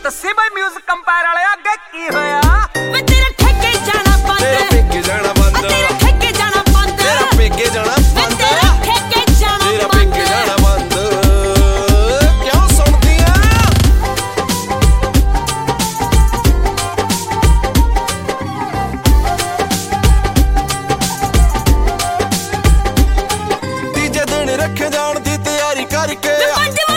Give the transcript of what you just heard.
ਦੱਸੀ ਬਈ ਮਿਊਜ਼ਿਕ ਕੰਪਾਇਰ ਵਾਲੇ ਅੱਗੇ ਕੀ ਹੋਇਆ ਵੇ ਤੇਰੇ ਠੇਕੇ ਜਾਣਾ ਬੰਦ ਤੇਰਾ ਪੇਕੇ ਜਾਣਾ ਬੰਦ ਤੇਰੇ ਠੇਕੇ ਜਾਣਾ ਬੰਦ ਤੇਰਾ ਪੇਕੇ ਜਾਣਾ ਬੰਦ ਤੇਰਾ ਠੇਕੇ ਜਾਣਾ ਤੇਰਾ ਪੇਕੇ ਜਾਣਾ ਬੰਦ ਕਿਉਂ ਸੁਣਦੀ ਆ ਤੀਜੇ ਦਿਨ ਰੱਖੇ ਜਾਣ ਦੀ ਤਿਆਰੀ ਕਰਕੇ